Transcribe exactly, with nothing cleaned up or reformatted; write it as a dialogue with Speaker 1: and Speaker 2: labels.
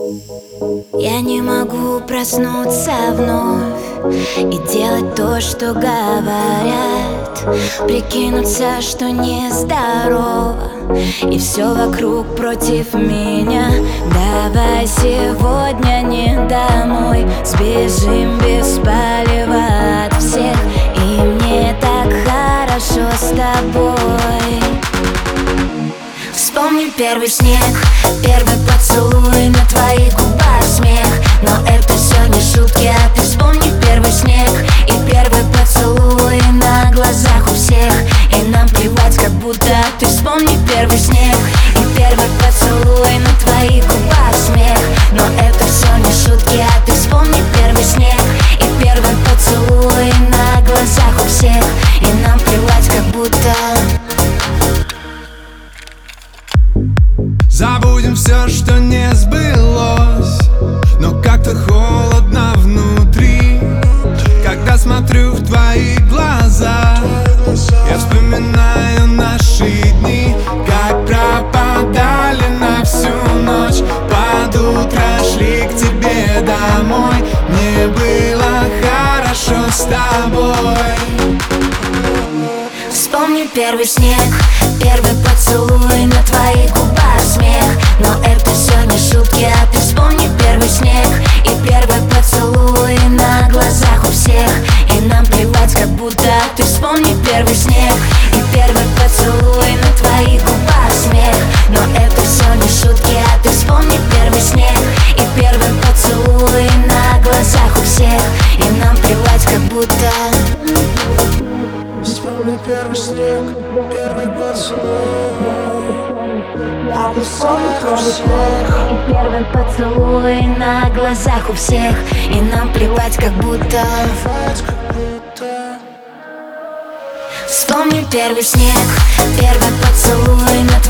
Speaker 1: Я не могу проснуться вновь и делать то, что говорят, прикинуться, что нездорово, и все вокруг против меня. Давай сегодня не домой, сбежим без палева от всех, и мне так хорошо с тобой. Вспомни первый снег, первый поцелуй, на твоих губах смех. Но это все не шутки, а ты вспомни первый снег и первый поцелуй на глазах у всех, и нам плевать, как будто. Ты вспомни первый снег и первый поцелуй, на твоих губах смех. Но это все не шутки, а ты вспомни первый снег и первый поцелуй на глазах у всех, и нам плевать, как будто.
Speaker 2: Забудем все, что не сбылось, но как-то холодно внутри, когда смотрю в твои глаза. Я вспоминаю наши дни, как пропадали на всю ночь, под утро шли к тебе домой. Мне было хорошо с тобой.
Speaker 1: Вспомни первый снег, первый поцелуй, на твоих губах смех. Но это все не шутки, а ты вспомни первый снег и первый поцелуй на глазах у всех, и нам плевать, как будто. Ты вспомни первый снег и первый поцелуй, на твоих губах смех. Но это все не шутки, а ты вспомни первый снег и первый поцелуй на глазах у всех, и нам плевать, как будто.
Speaker 3: Вспомни первый снег, первый поцелуй, а ты вспомни первый снег
Speaker 1: и первый поцелуй на глазах у всех, и нам плевать, как будто. Вспомни первый снег, первый поцелуй, на